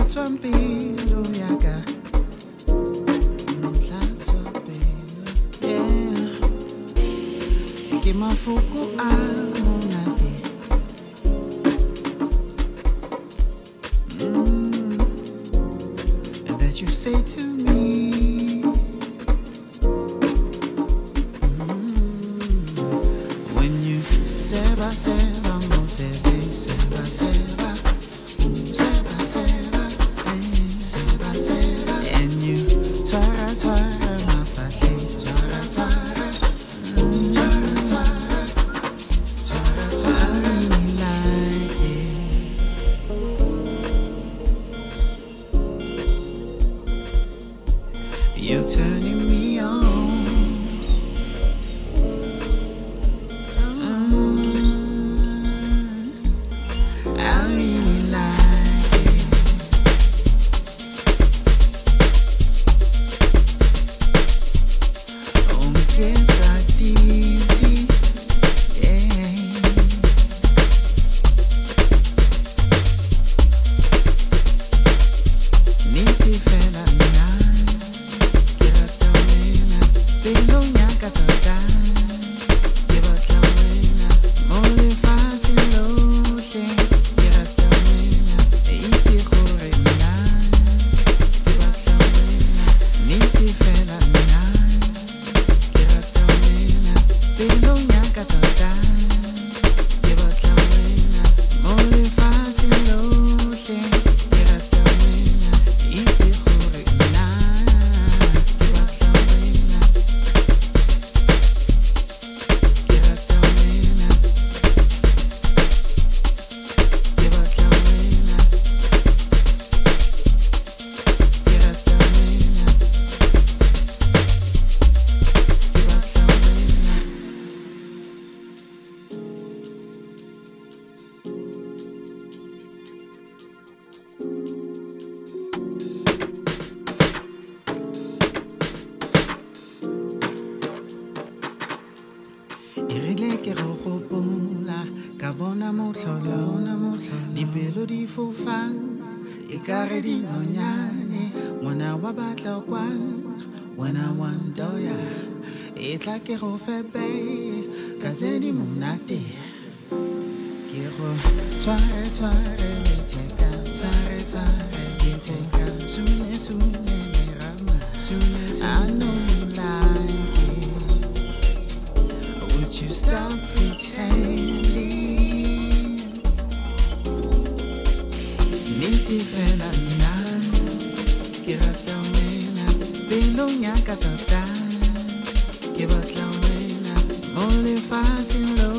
pelo yaka. Yeah. Ke mafoko a monate. And that you say to me. When you seba seba motebe seba seba. Seba seba, seba seba. And you twara twara mafahle twara twara. Twara twara, twara twara. I really like it. You're turning me on. I really like it. Oh, me get that dizzy, yeah. Niti fela na, kira tawena, pelo nyaka tata, kira tawena, mole fati lote, kira tawena, iti kore na, kira tawena, niti fela na, kira tawena, pelo nyaka tata, kira tawena, mole fati lote, kira tawena, iti kore na, kira tawena, kira tawena, kira tawena, kira tawena, kira tawena. Irile ke go gopola ka bona motlholo dipelo di fofang e kare dinonyane ngwana wa batla kwang wena wandoya e tla ke go fepe ka tse di monate ke go tshware tshware leteka tshware tshware leteka sune sune rama sune I know you like it. Would you stop pretending? Niti fela na, kira tawena, pelo nyaka tata, kira tawena, mole fati lo.